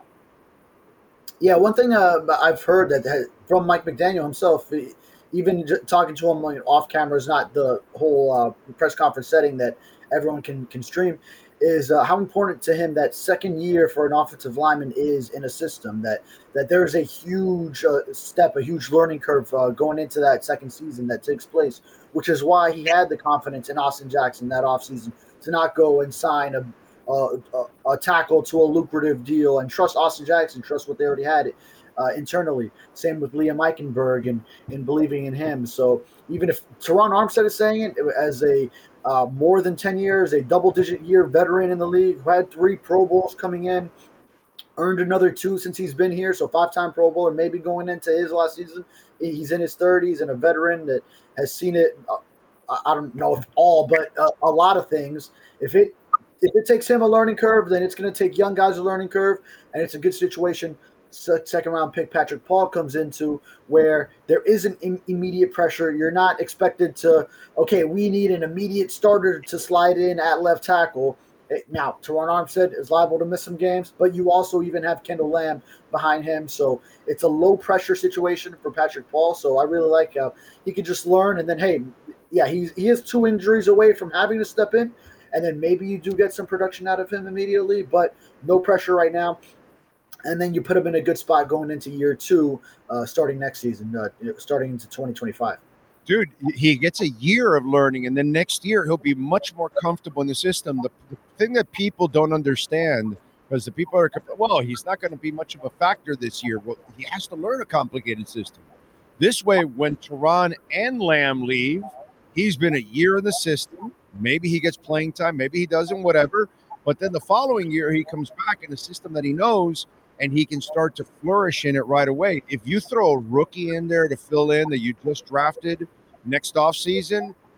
Yeah, one thing uh, I've heard that has, from Mike McDaniel himself, even j- talking to him like, off camera is not the whole uh, press conference setting that everyone can, can stream, is uh, how important to him that second year for an offensive lineman is in a system, that that there's a huge uh, step, a huge learning curve uh, going into that second season that takes place, which is why he had the confidence in Austin Jackson that offseason to not go and sign a, a, a, a tackle to a lucrative deal and trust Austin Jackson, trust what they already had uh, internally. Same with Liam Eichenberg and, and believing in him. So even if Teron Armstead is saying it as a Uh, more than ten years, a double-digit year veteran in the league, who had three Pro Bowls coming in, earned another two since he's been here, so five-time Pro Bowler, maybe going into his last season. He's in his thirties and a veteran that has seen it, uh, I don't know if all, but uh, a lot of things. If it if it takes him a learning curve, then it's going to take young guys a learning curve, and it's a good situation. Second round pick Patrick Paul comes into where there isn't im- immediate pressure. You're not expected to, okay, we need an immediate starter to slide in at left tackle. Now, Teron Armstead is liable to miss some games, but you also even have Kendall Lamb behind him. So it's a low pressure situation for Patrick Paul. So I really like how he could just learn. And then, hey, yeah, he's, he is two injuries away from having to step in. And then maybe you do get some production out of him immediately, but no pressure right now. And then you put him in a good spot going into year two, uh, starting next season, uh, starting into twenty twenty-five. Dude, he gets a year of learning, and then next year he'll be much more comfortable in the system. The, the thing that people don't understand, because the people are, well, he's not going to be much of a factor this year. Well, he has to learn a complicated system. This way, when Teron and Lamb leave, he's been a year in the system. Maybe he gets playing time, maybe he doesn't, whatever. But then the following year, he comes back in a system that he knows, and he can start to flourish in it right away. If you throw a rookie in there to fill in that you just drafted next offseason,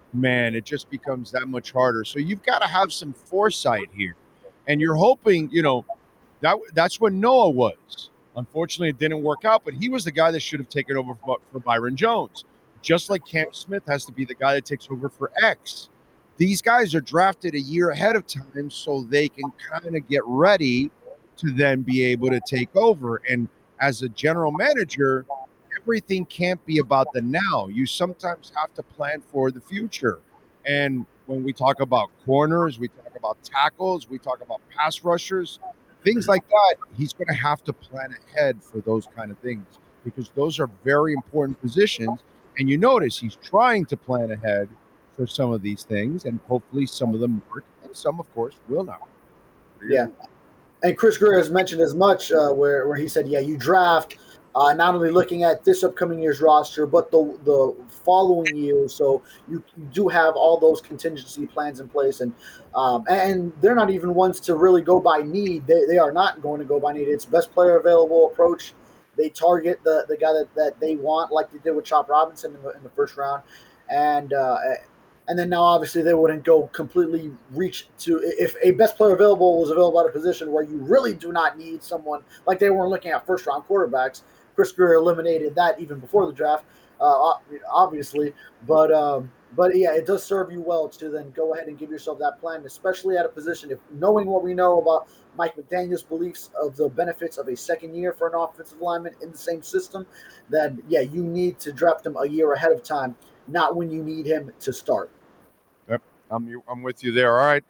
man, it just becomes that much harder. So you've got to have some foresight here. And you're hoping, you know, that that's what Noah was. Unfortunately, it didn't work out, but he was the guy that should have taken over for, for Byron Jones. Just like Cam Smith has to be the guy that takes over for X. These guys are drafted a year ahead of time so they can kind of get ready to then be able to take over. And as a general manager, everything can't be about the now. You sometimes have to plan for the future. And when we talk about corners, we talk about tackles, we talk about pass rushers, things like that, he's going to have to plan ahead for those kind of things because those are very important positions. And you notice he's trying to plan ahead for some of these things, and hopefully some of them work, and some, of course, will not. Yeah. And Chris Greer has mentioned as much uh, where, where he said, yeah, you draft uh, not only looking at this upcoming year's roster, but the the following year. So you, you do have all those contingency plans in place. And um, and they're not even ones to really go by need. They, they are not going to go by need. It's best player available approach. They target the, the guy that, that they want, like they did with Chop Robinson in the, in the first round. And uh, and then now, obviously, they wouldn't go completely reach to – if a best player available was available at a position where you really do not need someone – like they weren't looking at first-round quarterbacks. Chris Greer eliminated that even before the draft, uh, obviously. But, um, but, yeah, it does serve you well to then go ahead and give yourself that plan, especially at a position. If knowing what we know about – Mike McDaniel's beliefs of the benefits of a second year for an offensive lineman in the same system, then, yeah, you need to draft him a year ahead of time, not when you need him to start. Yep, I'm, I'm with you there. All right.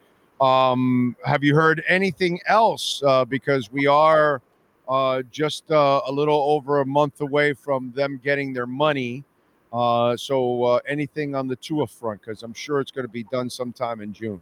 Um, have you heard anything else? Uh, because we are uh, just uh, a little over a month away from them getting their money. Uh, so uh, anything on the Tua front? Because I'm sure it's going to be done sometime in June.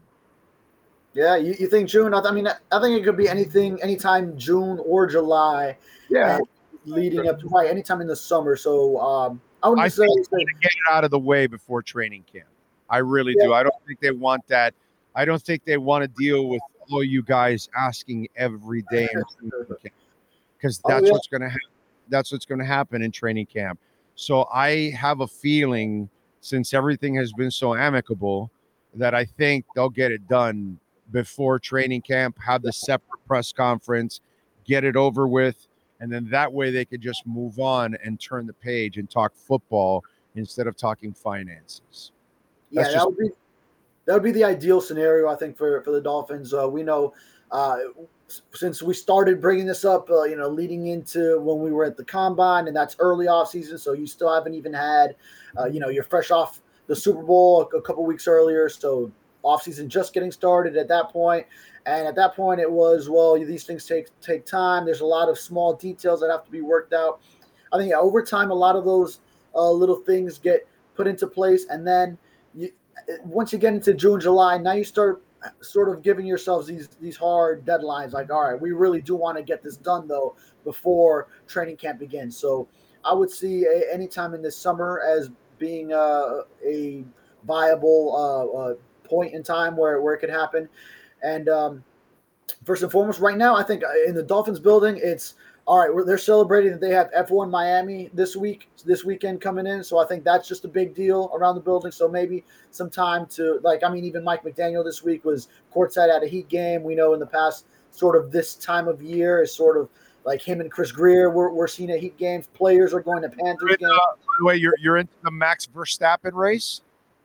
Yeah, you, you think June? I mean, I think it could be anything, anytime June or July. Yeah, leading up to right anytime in the summer. So um, I would I say think to get it out of the way before training camp. I really yeah. do. I don't think they want that. I don't think they want to deal with all you guys asking every day in training camp because that's oh, yeah. what's going to happen. That's what's going to happen in training camp. So I have a feeling, since everything has been so amicable, that I think they'll get it done before training camp, have the separate press conference, get it over with, and then that way they could just move on and turn the page and talk football instead of talking finances. Yeah, That's that just- would be that would be the ideal scenario, I think, for, for the Dolphins. Uh, we know uh, since we started bringing this up, uh, you know, leading into when we were at the Combine, and that's early off season, so you still haven't even had, uh, you know, you're fresh off the Super Bowl a, a couple weeks earlier, so offseason just getting started at that point. And at that point, it was, well, these things take take time. There's a lot of small details that have to be worked out. I think yeah, over time, a lot of those uh, little things get put into place. And then you, once you get into June, July, now you start sort of giving yourselves these these hard deadlines. Like, all right, we really do want to get this done, though, before training camp begins. So I would see a, any time in this summer as being uh, a viable uh, uh, point in time where, where it could happen. And um, first and foremost, right now, I think in the Dolphins building, it's all right. We're, they're celebrating that they have F one Miami this week, this weekend coming in. So I think that's just a big deal around the building. So maybe some time to, like, I mean, even Mike McDaniel this week was courtside at a Heat game. We know in the past, sort of this time of year is sort of like him and Chris Greer. We're, we're seeing at Heat games. Players are going to Panthers games. Uh, by the way, you're you're into the Max Verstappen race.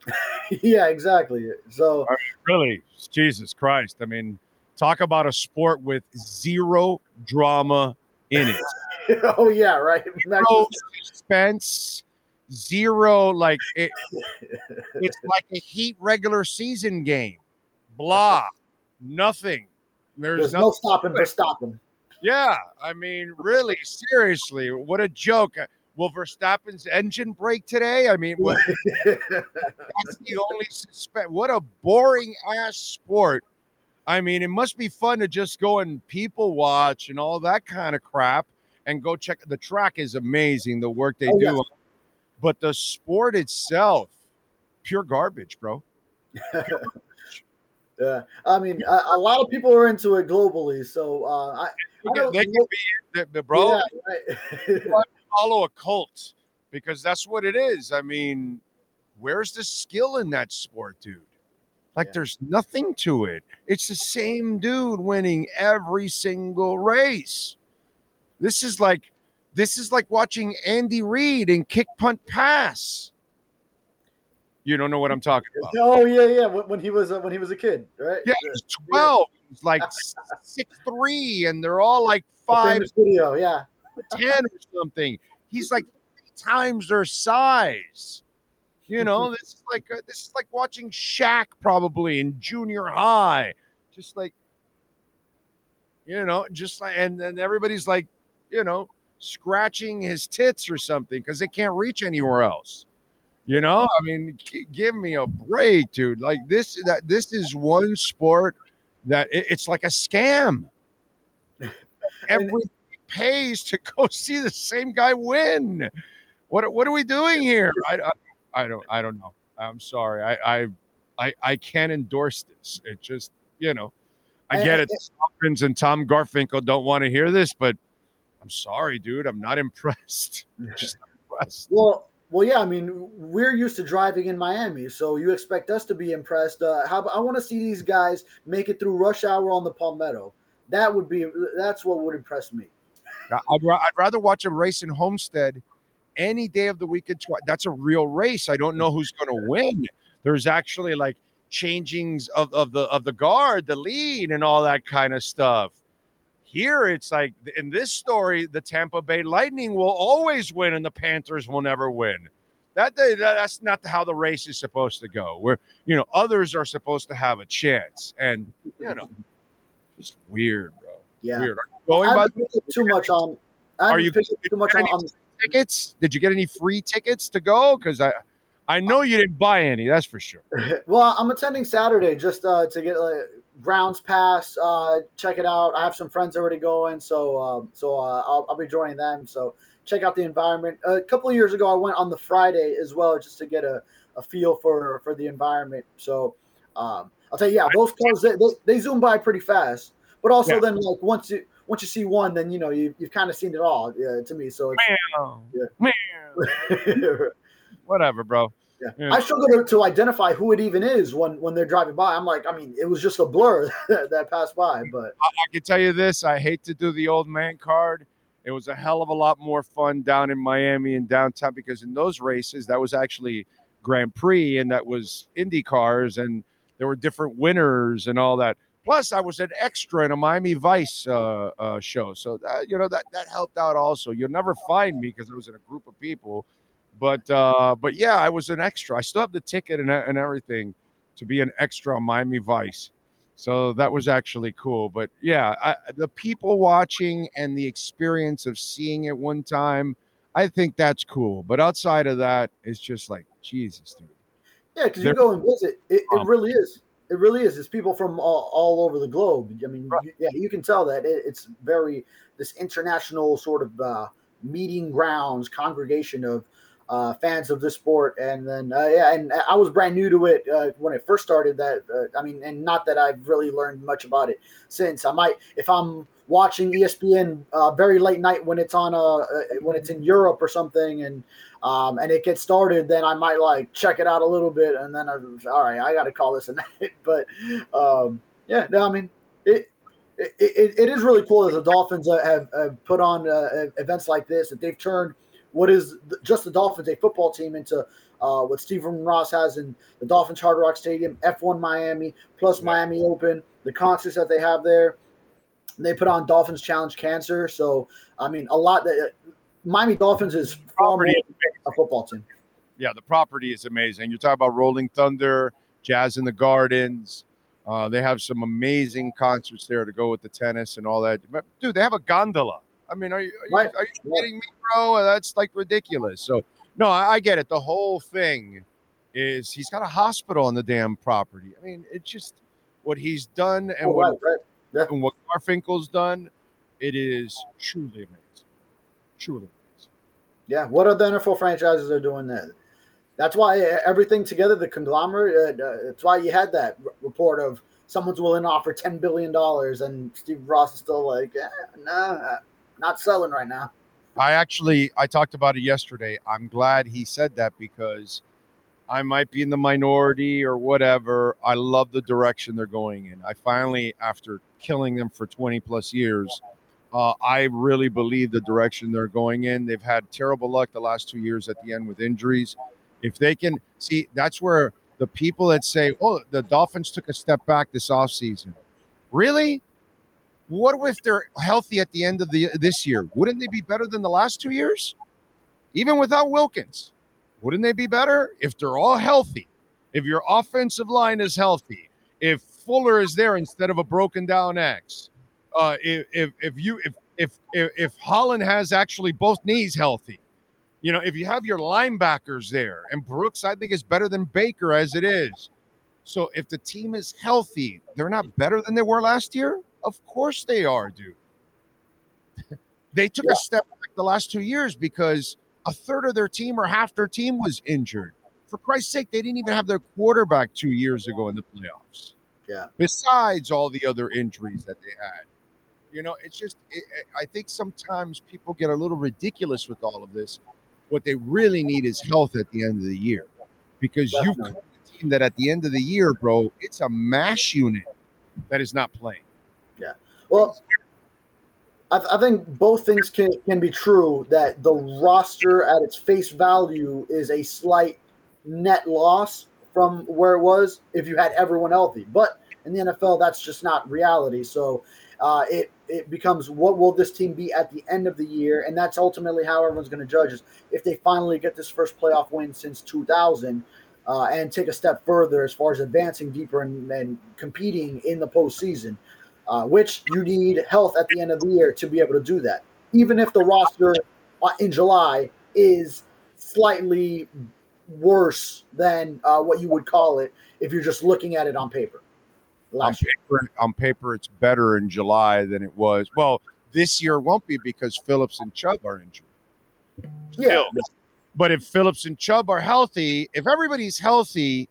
Yeah, exactly. So I mean, really, Jesus Christ. I mean, talk about a sport with zero drama in it. Oh, yeah, right. Zero suspense, zero, like, it, it's like a Heat regular season game. Blah. Nothing. There's, There's no stopping for stopping. Yeah. I mean, really, seriously, what a joke. Will Verstappen's engine break today? I mean, what, that's the only suspense. What a boring ass sport. I mean, it must be fun to just go and people watch and all that kind of crap and go check. The track is amazing, the work they oh, do. Yeah. But the sport itself, pure garbage, bro. Yeah. I mean, a, a lot of people are into it globally. So, uh, I, I don't, they can be, the, the bro. Yeah, right. Follow a cult because that's what it is. I mean, where's the skill in that sport, dude? Like, Yeah. there's nothing to it. It's the same dude winning every single race. This is like, this is like watching Andy Reid in kick, punt, pass. You don't know what I'm talking about. Oh yeah, yeah. When, when he was uh, when he was a kid, right? Yeah, he's twelve. He's like six three, and they're all like The five, famous video, yeah. ten or something. He's like three times their size. You know, this is like uh, this is like watching Shaq probably in junior high, just like, you know, just like, and then everybody's like, you know, scratching his tits or something because they can't reach anywhere else. You know, I mean, g- give me a break, dude. Like this, that this is one sport that it, it's like a scam. Everybody pays to go see the same guy win. What what are we doing here? I, I I don't I don't know. I'm sorry. I I I, I can't endorse this. It just, you know, I get it. Dolphins and Tom Garfinkel don't want to hear this, but I'm sorry, dude. I'm not impressed. Just not impressed. Well, well, yeah. I mean, we're used to driving in Miami, so you expect us to be impressed. Uh, how I want to see these guys make it through rush hour on the Palmetto. That would be that's what would impress me. I'd, ra- I'd rather watch a race in Homestead any day of the weekend. That's a real race. I don't know who's going to win. There's actually like changings of, of the of the guard, the lead, and all that kind of stuff. Here, it's like in this story, the Tampa Bay Lightning will always win, and the Panthers will never win. That, that that's not how the race is supposed to go. Where you know others are supposed to have a chance, and you know, it's weird, bro. Yeah, weird. Going I by haven't picked too much on. I Are you haven't picked too much on, on tickets? Did you get any free tickets to go? Because I, I know you didn't buy any. That's for sure. Well, I'm attending Saturday just uh, to get like grounds pass. Uh, check it out. I have some friends already going, so um, so uh, I'll, I'll be joining them. So check out the environment. A couple of years ago, I went on the Friday as well, just to get a, a feel for for the environment. So um, I'll tell you, yeah, those cars they, they, they zoom by pretty fast. But also, Yeah. then like once you once you see one, then you know you you've kind of seen it all. Yeah, to me. So it's, Meow. Yeah. Meow. Whatever, bro. Yeah. Yeah. I struggle to, to identify who it even is when, when they're driving by. I'm like, I mean, it was just a blur that, that passed by, but I, I can tell you this. I hate to do the old man card. It was a hell of a lot more fun down in Miami and downtown because in those races, that was actually Grand Prix and that was Indy cars and there were different winners and all that. Plus, I was an extra in a Miami Vice uh, uh, show. So, that, you know, that, that helped out also. You'll never find me because I was in a group of people. But, uh, but yeah, I was an extra. I still have the ticket and, and everything to be an extra on Miami Vice. So that was actually cool. But, yeah, I, the people watching and the experience of seeing it one time, I think that's cool. But outside of that, it's just like, Jesus, dude. yeah, because you They're- go and visit. It, it Um, really is. It really is. It's people from all, all over the globe. I mean, Right. you- yeah, you can tell that it, it's very this international sort of uh, meeting grounds, congregation of uh, fans of this sport. And then, uh, yeah, and I was brand new to it uh, when it first started. That uh, I mean, and not that I've really learned much about it since. I might, if I'm watching E S P N uh, very late night when it's on uh, uh when it's in Europe or something, and um, and it gets started, then I might like check it out a little bit, and then I was all right. I got to call this a night. But um, yeah, no, I mean it. It, it, it is really cool that the Dolphins uh, have, have put on uh, events like this, that they've turned what is just the Dolphins, a football team, into uh, what Stephen Ross has in the Dolphins Hard Rock Stadium, F one Miami, plus Miami Open, the concerts that they have there. They put on Dolphins Challenge Cancer. So, I mean, a lot that Miami Dolphins is far more a football team. Yeah, the property is amazing. You're talking about Rolling Thunder, Jazz in the Gardens. Uh, they have some amazing concerts there to go with the tennis and all that. But, dude, they have a gondola. I mean, are you, are you, Right. are you kidding me, bro? That's like ridiculous. So, no, I, I get it. The whole thing is he's got a hospital on the damn property. I mean, it's just what he's done and Oh, what, right, right. Yeah. and what Garfinkel's done. It is truly amazing. Truly amazing. Yeah, what other N F L franchises are doing that? That's why everything together, the conglomerate, uh, that's why you had that r- report of someone's willing to offer ten billion dollars, and Steve Ross is still like, eh, nah, not selling right now. I actually, I talked about it yesterday. I'm glad he said that because I might be in the minority or whatever. I love the direction they're going in. I finally, after killing them for twenty plus years, uh, I really believe the direction they're going in. They've had terrible luck the last two years at the end with injuries. If they can see, that's where the people that say, oh, the Dolphins took a step back this offseason. Really? What if they're healthy at the end of the this year? Wouldn't they be better than the last two years? Even without Wilkins? Wouldn't they be better if they're all healthy? If your offensive line is healthy, if Fuller is there instead of a broken down X, uh, if if if you if if if, if Holland has actually both knees healthy, you know, if you have your linebackers there, and Brooks, I think, is better than Baker as it is. So if the team is healthy, they're not better than they were last year? Of course they are, dude. They took yeah. a step back the last two years because a third of their team or half their team was injured. For Christ's sake, they didn't even have their quarterback two years ago in the playoffs. Yeah. Besides all the other injuries that they had. You know, it's just, it, I think sometimes people get a little ridiculous with all of this. What they really need is health at the end of the year. Because you've got a team that at the end of the year, bro, it's a mash unit that is not playing. Yeah. Well, I, th- I think both things can, can be true, that the roster at its face value is a slight net loss from where it was if you had everyone healthy. But in the N F L, that's just not reality. So uh, it, it becomes, what will this team be at the end of the year? And that's ultimately how everyone's going to judge is if they finally get this first playoff win since two thousand uh, and take a step further as far as advancing deeper and, and competing in the postseason. Uh, which you need health at the end of the year to be able to do that. Even if the roster in July is slightly worse than uh, what you would call it if you're just looking at it on paper. On paper, on paper, it's better in July than it was. Well, this year won't be because Phillips and Chubb are injured. Yeah. Still. But if Phillips and Chubb are healthy, if everybody's healthy,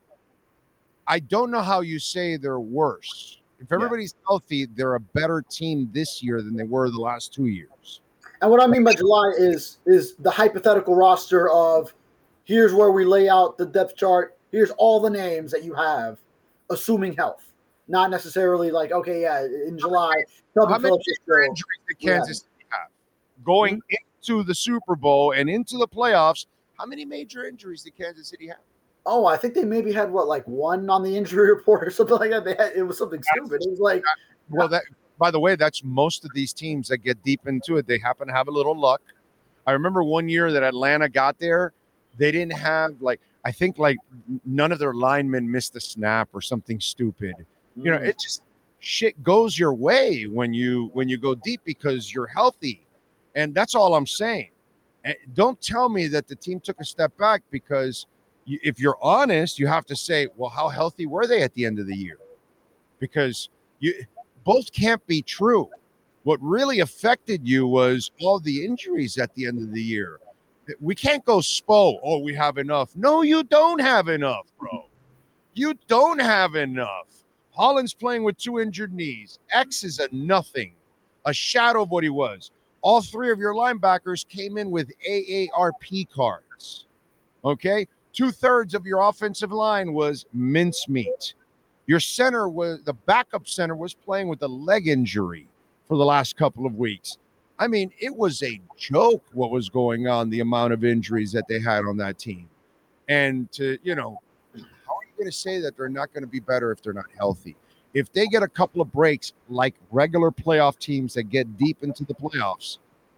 I don't know how you say they're worse. If everybody's yeah. healthy, they're a better team this year than they were the last two years. And what I mean by July is is the hypothetical roster of here's where we lay out the depth chart. Here's all the names that you have, assuming health. Not necessarily like, okay, yeah, in July. How many injuries did Kansas City have? Going mm-hmm. into the Super Bowl and into the playoffs, how many major injuries did Kansas City have? Oh, I think they maybe had what, like one on the injury report or something like that. They had, it was something stupid. It was like, well, that by the way, that's most of these teams that get deep into it. They happen to have a little luck. I remember one year that Atlanta got there, they didn't have like I think like none of their linemen missed a snap or something stupid. Mm. You know, it just shit goes your way when you when you go deep because you're healthy, and that's all I'm saying. And don't tell me that the team took a step back because. If you're honest, you have to say, well, how healthy were they at the end of the year? Because you both can't be true. What really affected you was all the injuries at the end of the year. We can't go Spo. Oh, we have enough. No, you don't have enough, bro. You don't have enough. Holland's playing with two injured knees. X is a nothing, a shadow of what he was. All three of your linebackers came in with A A R P cards. Okay? Two-thirds of your offensive line was mincemeat. Your center was the backup center was playing with a leg injury for the last couple of weeks. I mean, it was a joke what was going on, the amount of injuries that they had on that team. And to, you know, how are you going to say that they're not going to be better if they're not healthy? If they get a couple of breaks like regular playoff teams that get deep into the playoffs,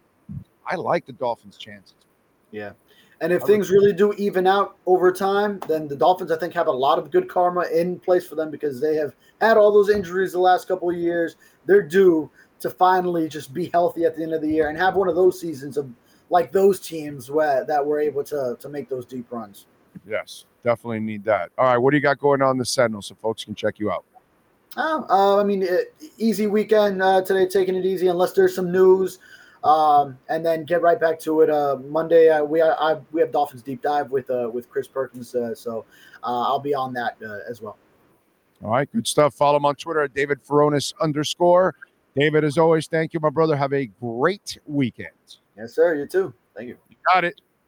I like the Dolphins' chances. Yeah. And if things really do even out over time, then the Dolphins, I think, have a lot of good karma in place for them because they have had all those injuries the last couple of years. They're due to finally just be healthy at the end of the year and have one of those seasons of like those teams where, that were able to, to make those deep runs. Yes, definitely need that. All right, what do you got going on in the Sentinel so folks can check you out? Oh, uh, I mean, it, easy weekend uh, today, taking it easy unless there's some news. Um, and then get right back to it. Uh, Monday, uh, we are, I, we have Dolphins Deep Dive with uh, with Chris Perkins, uh, so uh, I'll be on that uh, as well. All right, good stuff. Follow him on Twitter at David Furones underscore. David, as always, thank you, my brother. Have a great weekend. Yes, sir. You too. Thank you. You got it.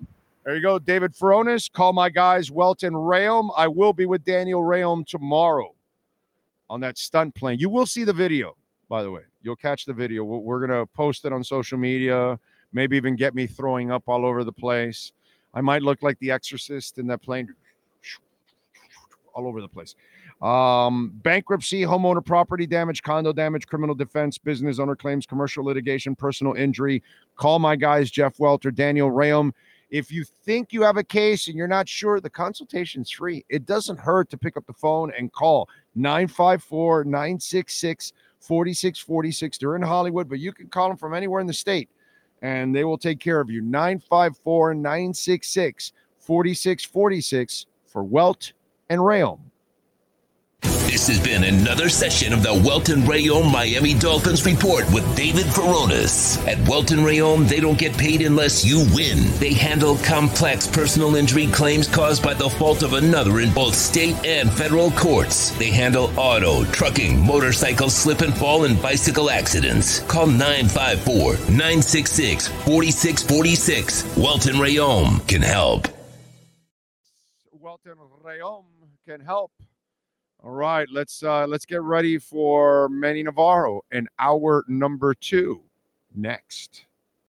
There you go, David Furones. Call my guys, Welton Rayom. I will be with Daniel Rayom tomorrow on that stunt plane. You will see the video, by the way. You'll catch the video. We're going to post it on social media, maybe even get me throwing up all over the place. I might look like the Exorcist in that plane, all over the place. Um, bankruptcy, homeowner property damage, condo damage, criminal defense, business owner claims, commercial litigation, personal injury. Call my guys, Jeff Welter, Daniel Rayom. If you think you have a case and you're not sure, the consultation's free. It doesn't hurt to pick up the phone and call nine five four, nine six six, four six four six. They're in Hollywood, but you can call them from anywhere in the state, and they will take care of you. nine five four, nine six six, four six four six for Welt and Rayom. This has been another session of the Welton Rayom Miami Dolphins Report with David Furones. At Welton Rayom, they don't get paid unless you win. They handle complex personal injury claims caused by the fault of another in both state and federal courts. They handle auto, trucking, motorcycle slip and fall, and bicycle accidents. Call nine five four, nine six six, four six four six. Welton Rayom can help. Welton Rayom can help. All right, let's uh, let's get ready for Manny Navarro and hour number two next.